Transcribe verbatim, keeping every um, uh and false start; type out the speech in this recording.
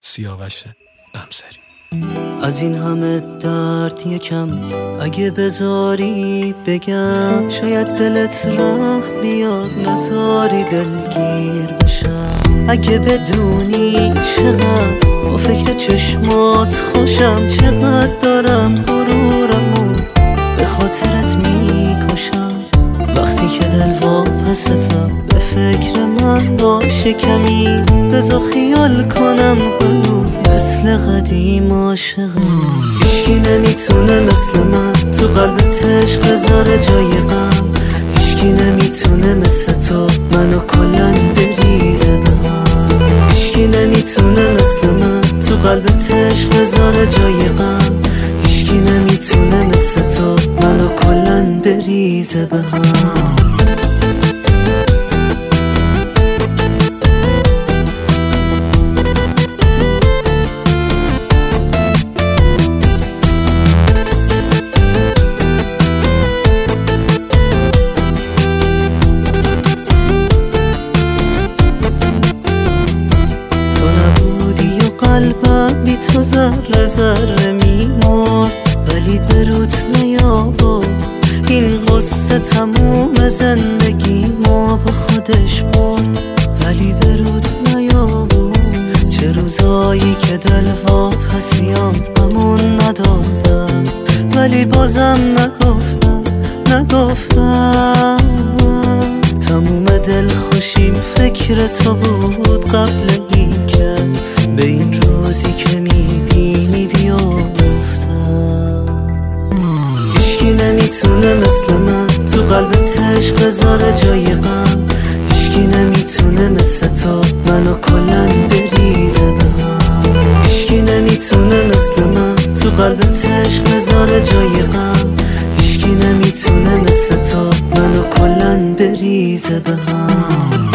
سیاوش غمسری. از این همه درد یکم اگه بذاری بگم، شاید دلت راه بیاد نذاری دلگیر بشم. اگه بدونی چقدر با فکر چشمات خوشم، چقدر دارم غرورمو به خاطرت میکشم. وقتی که دل واپستم به فکر من باشه کمی، بذار خیال کنم هنوز مثل قدیم عاشقم. هیچکی نمیتونه مثل من تو قلبت عشق بذاره جای غم. هیچکی نمیتونه مثل تو منو کلن بریزه به هم. هیچکی نمیتونه مثل من تو قلبت عشق بذاره جای غم. هیچکی نمیتونه مثل تو منو کلن بریزه به هم. قلبم بی تو ذره ذره میمرد، ولی بروت نیاورد. این قصه تموم زندگی ما به خودش برد، ولی بروت نیاورد. چه روزایی که دل واپسیم غمون ندادم، ولی بازم نگفتم نگفتم. تموم دل خوشیم فکر تو بود قبل این که به این روزی که میبینی بیافتم. هیچکی نمیتونه مثل من تو قلبت عشق بذاره جای غم. هیچکی نمیتونه مثل تو منو کلن بریزه به هم. هیچکی نمیتونه مثل من تو قلبت عشق بذاره جای غم. هیچکی نمیتونه مثل تو منو کلن بریزه به هم.